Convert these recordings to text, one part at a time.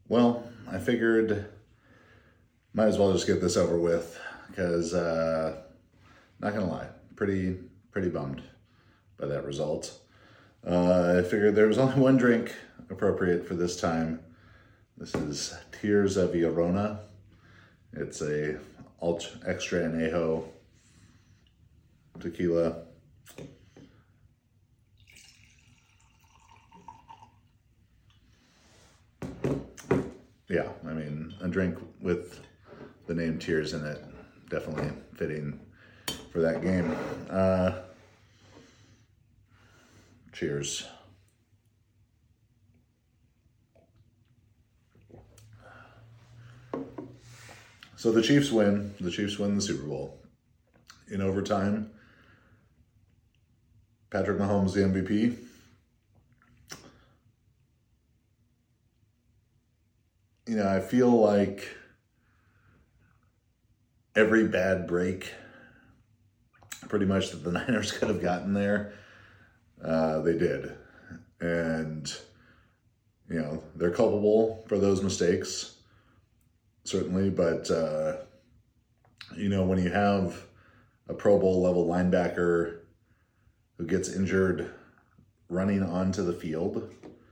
Well, I figured might as well just get this over with because, not gonna lie, pretty bummed by that result. I figured there was only one drink appropriate for this time. This is Tears of Llorona. It's a extra añejo tequila. Yeah, I mean, a drink with the name Tears in it, definitely fitting for that game. Cheers. So the Chiefs win. The Chiefs win the Super Bowl. In overtime, Patrick Mahomes, the MVP. You know, I feel like every bad break, pretty much that the Niners could have gotten there, they did. And, you know, they're culpable for those mistakes, certainly. But, you know, when you have a Pro Bowl level linebacker who gets injured running onto the field,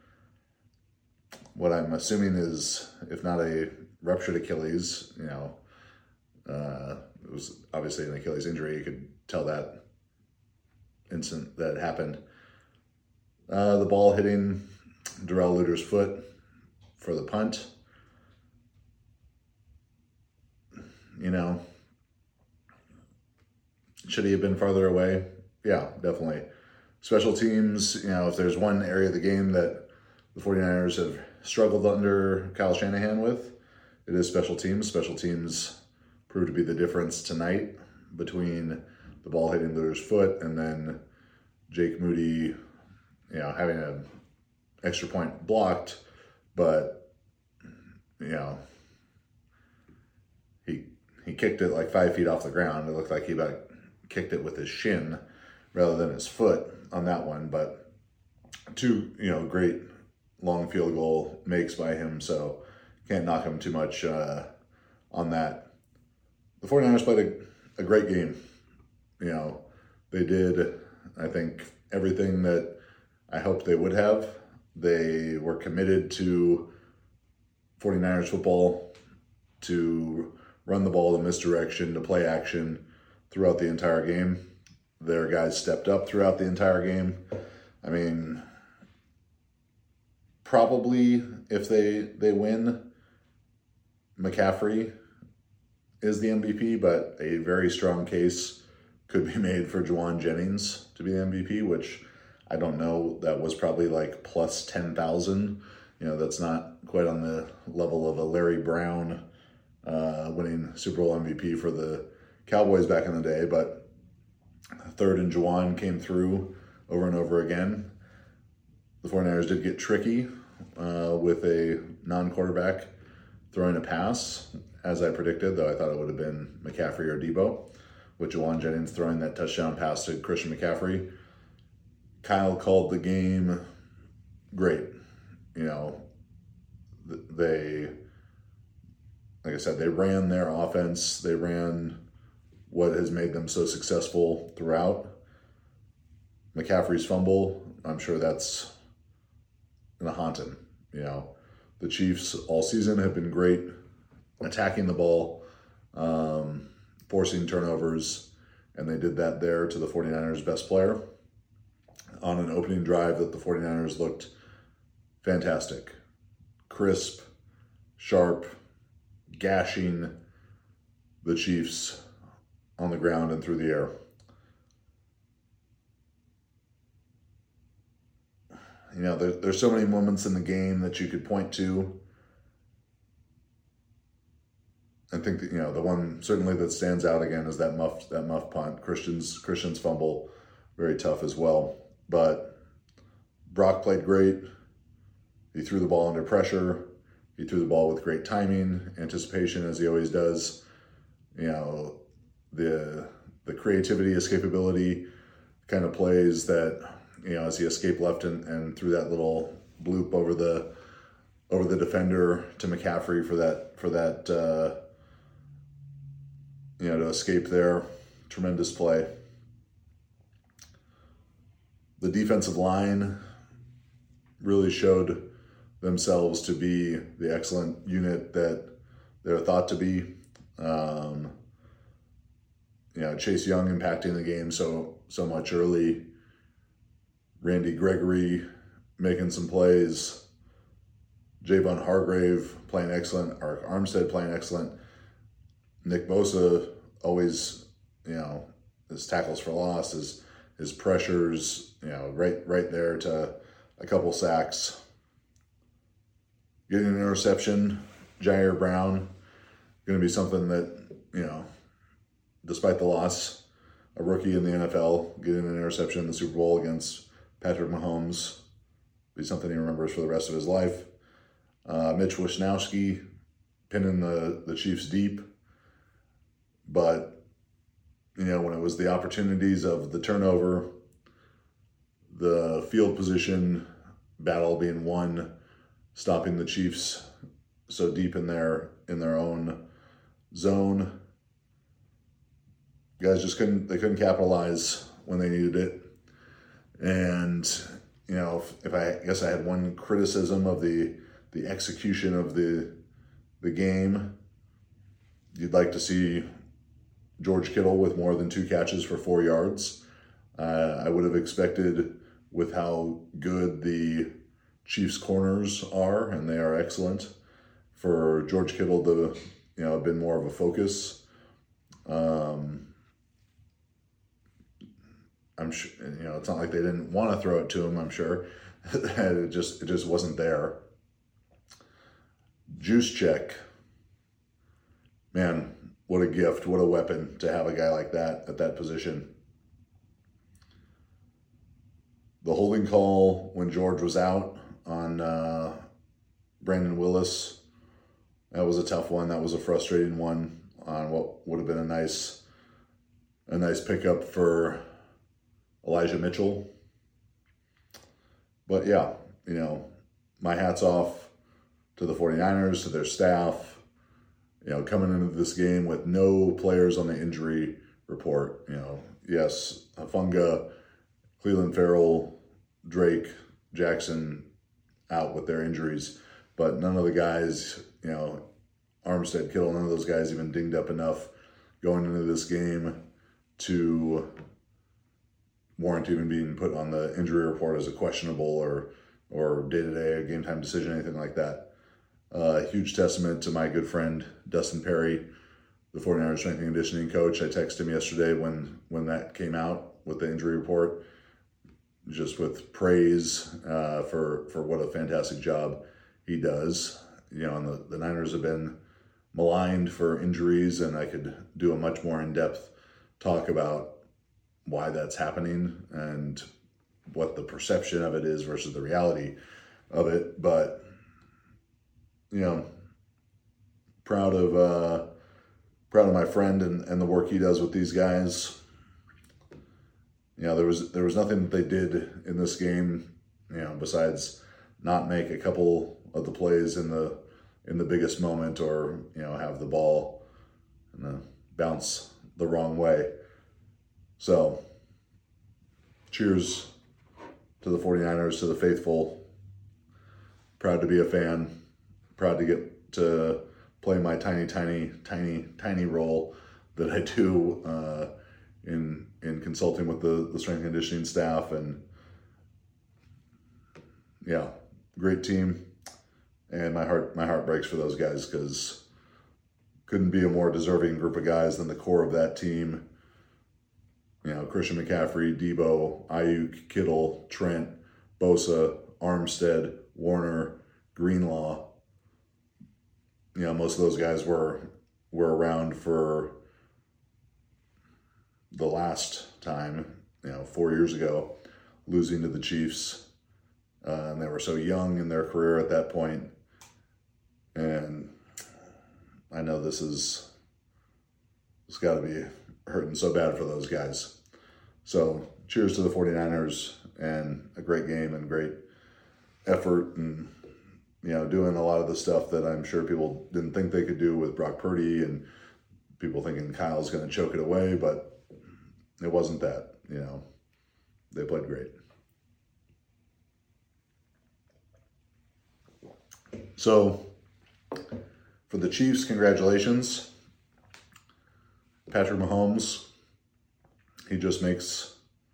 what I'm assuming is, if not a ruptured Achilles, you know, it was obviously an Achilles injury. You could tell that instant that happened. The ball hitting Darrell Luter's foot for the punt. You know, should he have been farther away? Yeah, definitely. Special teams, you know, if there's one area of the game that the 49ers have struggled under Kyle Shanahan with, it is special teams. Special teams proved to be the difference tonight between the ball hitting Luter's foot and then Jake Moody, you know, having an extra point blocked, but, you know, he kicked it like 5 feet off the ground. It looked like he about kicked it with his shin rather than his foot on that one, but two, you know, great long field goal makes by him, so can't knock him too much on that. The 49ers played a great game. You know, they did, I think, everything that I hoped they would have. They were committed to 49ers football, to run the ball, to misdirection, to play action throughout the entire game. Their guys stepped up throughout the entire game. I mean, probably if they win, McCaffrey is the MVP, but a very strong case could be made for Jauan Jennings to be the MVP, which I don't know. That was probably like plus 10,000. You know, that's not quite on the level of a Larry Brown winning Super Bowl MVP for the Cowboys back in the day, but third and Jauan came through over and over again. The 49ers did get tricky with a non-quarterback throwing a pass, as I predicted, though I thought it would have been McCaffrey or Debo, with Jauan Jennings throwing that touchdown pass to Christian McCaffrey. Kyle called the game great. You know, they, like I said, they ran their offense. They ran what has made them so successful throughout. McCaffrey's fumble, I'm sure that's going to haunt him. You know, the Chiefs all season have been great attacking the ball, forcing turnovers, and they did that there to the 49ers' best player on an opening drive that the 49ers looked fantastic. Crisp, sharp, gashing the Chiefs on the ground and through the air. You know, there's so many moments in the game that you could point to. I think that, you know, the one certainly that stands out again is that muff punt. Christian's fumble, very tough as well. But Brock played great. He threw the ball under pressure. He threw the ball with great timing, anticipation, as he always does. You know, the creativity, escapability kind of plays that, you know, as he escaped left and threw that little bloop over the over the defender to McCaffrey for that to escape there. Tremendous play. The defensive line really showed themselves to be the excellent unit that they're thought to be. Chase Young impacting the game so much early. Randy Gregory making some plays. Javon Hargrave playing excellent. Arik Armstead playing excellent. Nick Bosa always, his tackles for loss, his pressures, right there to a couple sacks. Getting an interception, Jair Brown, going to be something that, despite the loss, a rookie in the NFL getting an interception in the Super Bowl against Patrick Mahomes, be something he remembers for the rest of his life. Mitch Wishnowsky pinning the Chiefs deep. But, when it was the opportunities of the turnover, the field position battle being won, stopping the Chiefs so deep in their own zone, guys just couldn't capitalize when they needed it. And, if I guess I had one criticism of the execution of the game, you'd like to see George Kittle with more than 2 catches for 4 yards. I would have expected, with how good the Chiefs corners are, and they are excellent, for George Kittle to, have been more of a focus. I'm sure, it's not like they didn't want to throw it to him, I'm sure. it just wasn't there. Juszczyk, man, what a gift, what a weapon to have a guy like that at that position. The holding call when George was out on Brandon Willis, that was a tough one. That was a frustrating one on what would have been a nice pickup for Elijah Mitchell. But yeah, my hat's off to the 49ers, to their staff, coming into this game with no players on the injury report. Yes, Hufanga, Cleveland Farrell, Drake, Jackson out with their injuries, but none of the guys, Armstead, Kittle, none of those guys even dinged up enough going into this game to warrant even being put on the injury report as a questionable or day-to-day game time decision, anything like that. Huge testament to my good friend Dustin Perry, the 49ers strength and conditioning coach. I texted him yesterday when that came out with the injury report, just with praise for what a fantastic job he does. And the Niners have been maligned for injuries, and I could do a much more in-depth talk about why that's happening and what the perception of it is versus the reality of it. But, proud of my friend and the work he does with these guys. There was nothing that they did in this game, besides not make a couple of the plays in the biggest moment, or have the ball bounce the wrong way. So, cheers to the 49ers, to the faithful. Proud to be a fan. Proud to get to play my tiny role that I do in consulting with the strength and conditioning staff. And yeah, great team. And my heart breaks for those guys, because couldn't be a more deserving group of guys than the core of that team. Christian McCaffrey, Debo, Ayuk, Kittle, Trent, Bosa, Armstead, Warner, Greenlaw. Most of those guys were around for the last time, 4 years ago, losing to the Chiefs. And they were so young in their career at that point. And I know it's got to be hurting so bad for those guys. So cheers to the 49ers, and a great game and great effort, and doing a lot of the stuff that I'm sure people didn't think they could do with Brock Purdy, and people thinking Kyle's going to choke it away, but it wasn't that. They played great. So for the Chiefs, congratulations. Patrick Mahomes, he just makes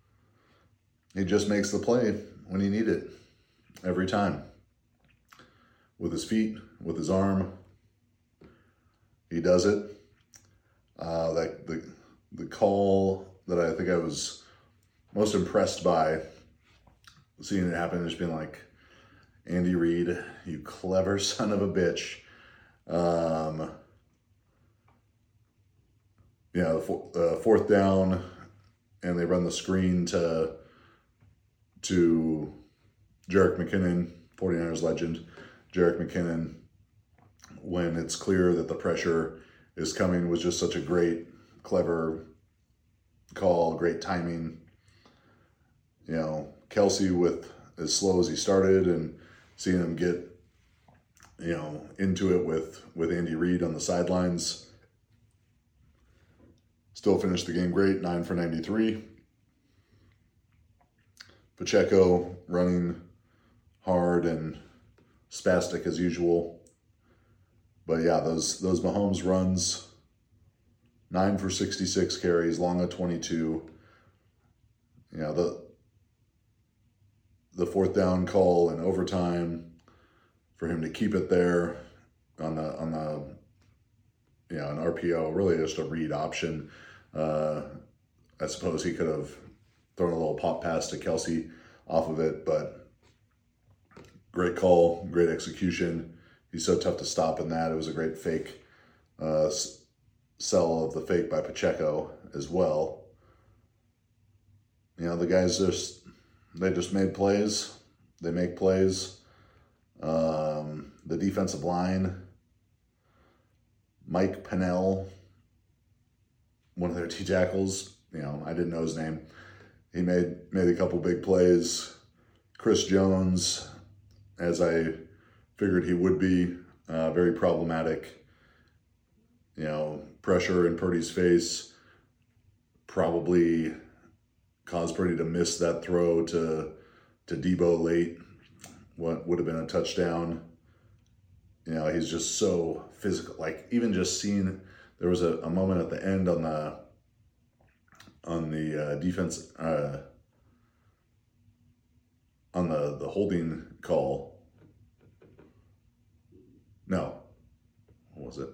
the play when he needs it every time. With his feet, with his arm, he does it. Like the call that I think I was most impressed by seeing it happen is being like, Andy Reid, you clever son of a bitch. The fourth down, and they run the screen to Jerick McKinnon, 49ers legend, Jerick McKinnon, when it's clear that the pressure is coming, was just such a great, clever call, great timing. Kelsey with as slow as he started, and seeing him get, into it with Andy Reid on the sidelines. Still finished the game great, 9 for 93. Pacheco running hard and spastic as usual. But yeah, those Mahomes runs, 9 for 66 carries, long of 22. The fourth down call in overtime, for him to keep it there on an RPO, really just a read option. I suppose he could have thrown a little pop pass to Kelsey off of it, but great call, great execution. He's so tough to stop in that. It was a great fake sell of the fake by Pacheco as well. The guys they just made plays. They make plays. The defensive line, Mike Pennell, one of their T tackles, I didn't know his name. He made a couple big plays. Chris Jones, as I figured he would be, very problematic. Pressure in Purdy's face probably caused Purdy to miss that throw to Debo late, what would have been a touchdown. He's just so physical. Like, even just seeing, there was a moment at the end on the defense, on the holding call. No, what was it?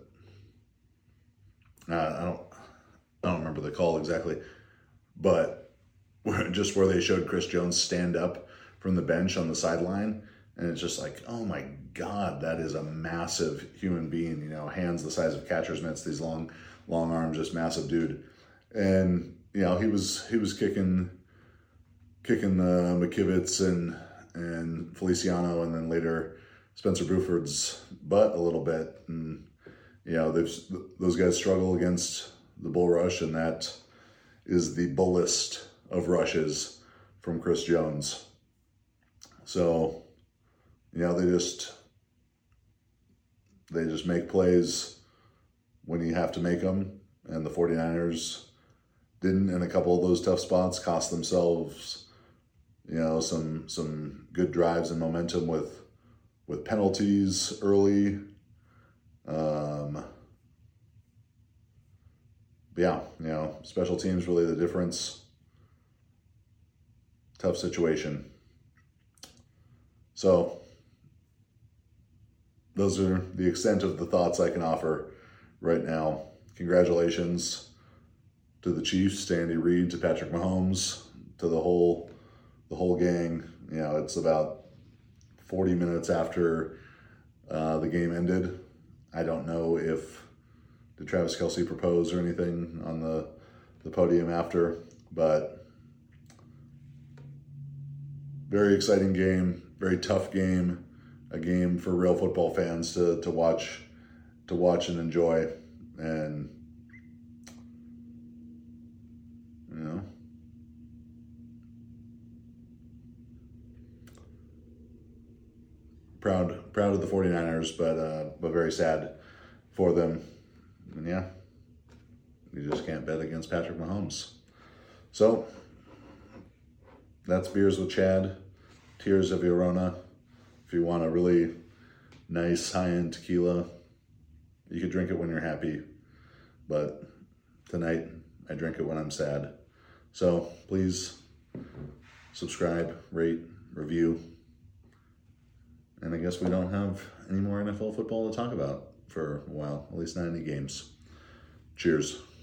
I don't remember the call exactly, but just where they showed Chris Jones stand up from the bench on the sideline, and it's just like, oh my God, that is a massive human being. Hands the size of catcher's mitts, these long arms, just massive dude. And he was kicking McKivitz and Feliciano, and then later Spencer Buford's butt a little bit. And those guys struggle against the bull rush, and that is the bullest of rushes from Chris Jones. So, they just make plays when you have to make them, and the 49ers didn't, in a couple of those tough spots, cost themselves, some good drives and momentum with penalties early. Special teams really the difference. Tough situation. So those are the extent of the thoughts I can offer right now. Congratulations to the Chiefs, to Andy Reid, to Patrick Mahomes, to the whole gang. It's about 40 minutes after the game ended. I don't know did Travis Kelce propose or anything on the podium after, but very exciting game, very tough game, a game for real football fans to watch and enjoy. And proud of the 49ers, but very sad for them. And yeah, you just can't bet against Patrick Mahomes. So that's Beers with Chad, Tears of Llorona. If you want a really nice high-end tequila, you could drink it when you're happy, but tonight I drink it when I'm sad. So please subscribe, rate, review. And I guess we don't have any more NFL football to talk about for a while, at least not any games. Cheers.